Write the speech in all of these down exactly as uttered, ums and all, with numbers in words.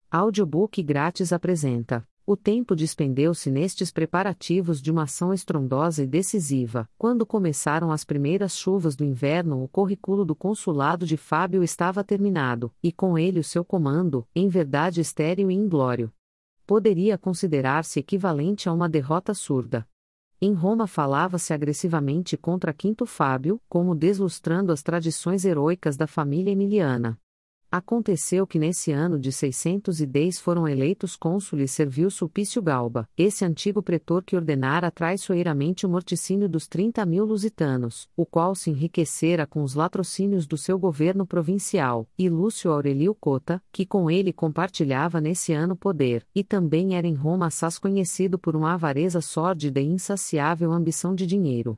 Audiobook grátis apresenta: O tempo despendeu-se nestes preparativos de uma ação estrondosa e decisiva. Quando começaram as primeiras chuvas do inverno, o currículo do consulado de Fábio estava terminado, e com ele o seu comando, em verdade estéril e inglório. Poderia considerar-se equivalente a uma derrota surda. Em Roma falava-se agressivamente contra Quinto Fábio, como deslustrando as tradições heroicas da família emiliana. Aconteceu que nesse ano de seiscentos e dez foram eleitos cônsules serviu Sulpício Galba, esse antigo pretor que ordenara traiçoeiramente o morticínio dos trinta mil lusitanos, o qual se enriquecera com os latrocínios do seu governo provincial, e Lúcio Aurelio Cota, que com ele compartilhava nesse ano poder, e também era em Roma assaz conhecido por uma avareza sórdida e insaciável ambição de dinheiro.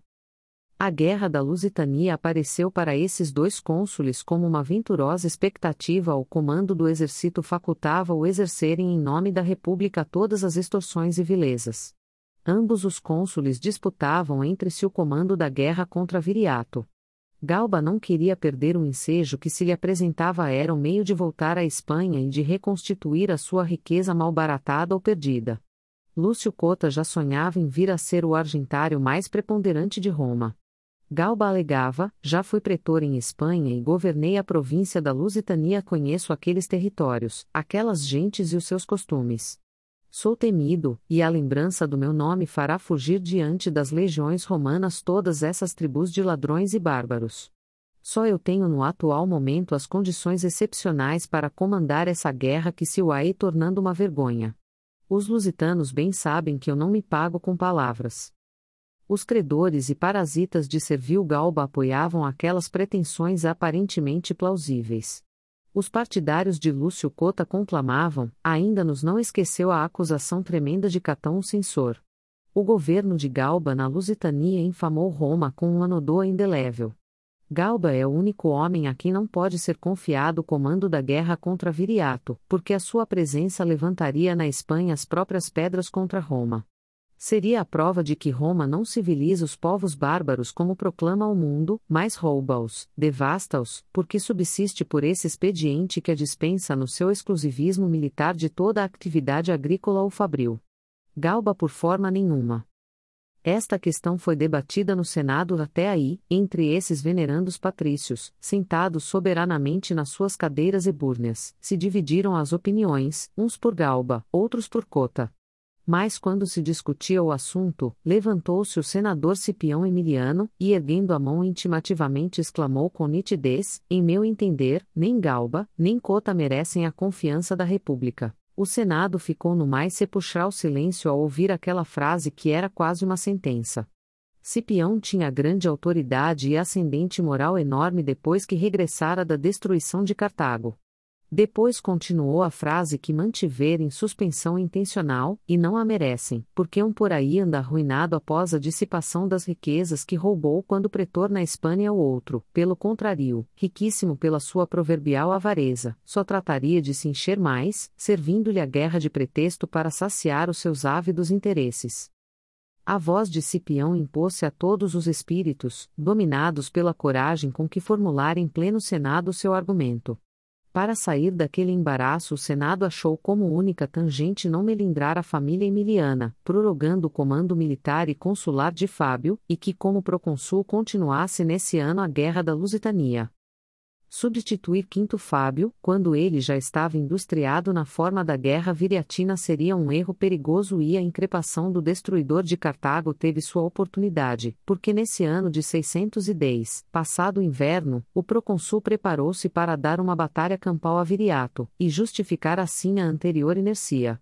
A Guerra da Lusitania apareceu para esses dois cônsules como uma venturosa expectativa ao comando do exército facultava-o exercerem em nome da República todas as extorsões e vilezas. Ambos os cônsules disputavam entre si o comando da guerra contra Viriato. Galba não queria perder o ensejo que se lhe apresentava, era o meio de voltar à Espanha e de reconstituir a sua riqueza malbaratada ou perdida. Lúcio Cota já sonhava em vir a ser o argentário mais preponderante de Roma. Galba alegava: já fui pretor em Espanha e governei a província da Lusitania, conheço aqueles territórios, aquelas gentes e os seus costumes. Sou temido, e a lembrança do meu nome fará fugir diante das legiões romanas todas essas tribos de ladrões e bárbaros. Só eu tenho no atual momento as condições excepcionais para comandar essa guerra que se vai tornando uma vergonha. Os lusitanos bem sabem que eu não me pago com palavras. Os credores e parasitas de Servil Galba apoiavam aquelas pretensões aparentemente plausíveis. Os partidários de Lúcio Cota conclamavam: ainda nos não esqueceu a acusação tremenda de Catão o censor. O governo de Galba na Lusitania infamou Roma com um anodoa indelével. Galba é o único homem a quem não pode ser confiado o comando da guerra contra Viriato, porque a sua presença levantaria na Espanha as próprias pedras contra Roma. Seria a prova de que Roma não civiliza os povos bárbaros como proclama ao mundo, mas rouba-os, devasta-os, porque subsiste por esse expediente que a dispensa no seu exclusivismo militar de toda a atividade agrícola ou fabril. Galba por forma nenhuma. Esta questão foi debatida no Senado até aí, entre esses venerandos patrícios, sentados soberanamente nas suas cadeiras ebúrneas, se dividiram as opiniões, uns por Galba, outros por Cota. Mas quando se discutia o assunto, levantou-se o senador Cipião Emiliano, e erguendo a mão intimativamente exclamou com nitidez: em meu entender, nem Galba, nem Cota merecem a confiança da República. O Senado ficou no mais sepulcral silêncio ao ouvir aquela frase que era quase uma sentença. Cipião tinha grande autoridade e ascendente moral enorme depois que regressara da destruição de Cartago. Depois continuou a frase que mantiveram em suspensão intencional, e não a merecem, porque um por aí anda arruinado após a dissipação das riquezas que roubou quando pretor na Espanha o outro, pelo contrário, riquíssimo pela sua proverbial avareza, só trataria de se encher mais, servindo-lhe a guerra de pretexto para saciar os seus ávidos interesses. A voz de Cipião impôs-se a todos os espíritos, dominados pela coragem com que formulara em pleno Senado seu argumento. Para sair daquele embaraço, o Senado achou como única tangente não melindrar a família emiliana, prorrogando o comando militar e consular de Fábio, e que como procônsul continuasse nesse ano a Guerra da Lusitania. Substituir Quinto Fábio, quando ele já estava industriado na forma da guerra viriatina, seria um erro perigoso, e a increpação do destruidor de Cartago teve sua oportunidade, porque nesse ano de seiscentos e dez, passado o inverno, o procônsul preparou-se para dar uma batalha campal a Viriato, e justificar assim a anterior inercia.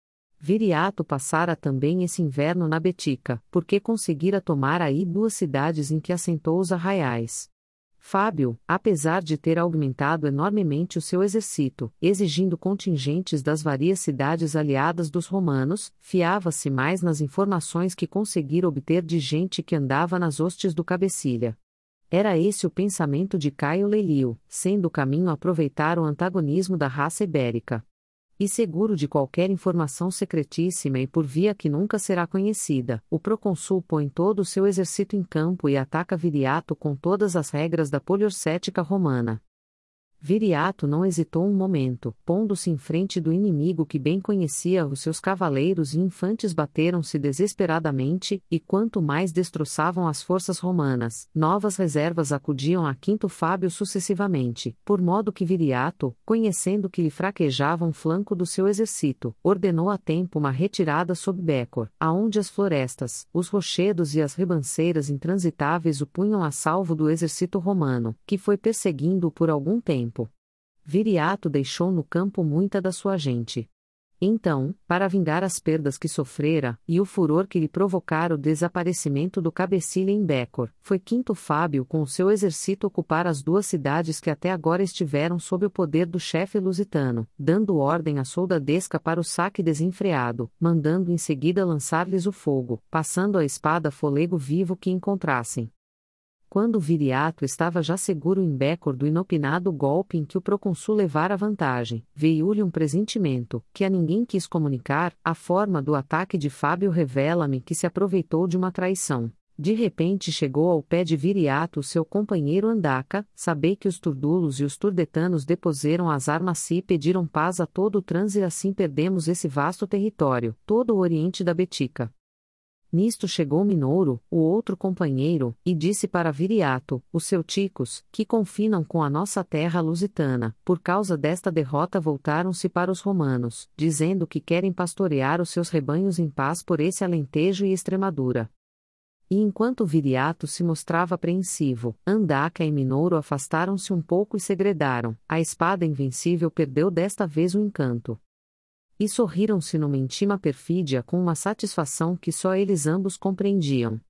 Viriato passara também esse inverno na Betica, porque conseguira tomar aí duas cidades em que assentou os arraiais. Fábio, apesar de ter aumentado enormemente o seu exército, exigindo contingentes das várias cidades aliadas dos romanos, fiava-se mais nas informações que conseguira obter de gente que andava nas hostes do cabecilha. Era esse o pensamento de Caio Lelio, sendo o caminho aproveitar o antagonismo da raça ibérica. E seguro de qualquer informação secretíssima e por via que nunca será conhecida, o procônsul põe todo o seu exército em campo e ataca Viriato com todas as regras da poliorcética romana. Viriato não hesitou um momento, pondo-se em frente do inimigo que bem conhecia. Os seus cavaleiros e infantes bateram-se desesperadamente, e quanto mais destroçavam as forças romanas, novas reservas acudiam a Quinto Fábio sucessivamente, por modo que Viriato, conhecendo que lhe fraquejava um flanco do seu exército, ordenou a tempo uma retirada sob Bécor, aonde as florestas, os rochedos e as ribanceiras intransitáveis o punham a salvo do exército romano, que foi perseguindo-o por algum tempo. Viriato deixou no campo muita da sua gente. Então, para vingar as perdas que sofrera, e o furor que lhe provocara o desaparecimento do cabecilha em Bécor, foi Quinto Fábio com o seu exército ocupar as duas cidades que até agora estiveram sob o poder do chefe lusitano, dando ordem à soldadesca para o saque desenfreado, mandando em seguida lançar-lhes o fogo, passando a espada folego vivo que encontrassem. Quando Viriato estava já seguro em Bécor do inopinado golpe em que o procônsul levara vantagem, veio-lhe um presentimento, que a ninguém quis comunicar. A forma do ataque de Fábio revela-me que se aproveitou de uma traição. De repente chegou ao pé de Viriato o seu companheiro Andaca. Sabei que os turdulos e os turdetanos depuseram as armas e pediram paz a todo o trans, e assim perdemos esse vasto território, todo o oriente da Betica. Nisto chegou Minouro, o outro companheiro, e disse para Viriato, os ceuticos, que confinam com a nossa terra lusitana, por causa desta derrota voltaram-se para os romanos, dizendo que querem pastorear os seus rebanhos em paz por esse Alentejo e Extremadura. E enquanto Viriato se mostrava apreensivo, Andaca e Minouro afastaram-se um pouco e segredaram. A espada invencível perdeu desta vez o encanto. E sorriram-se numa íntima perfídia com uma satisfação que só eles ambos compreendiam.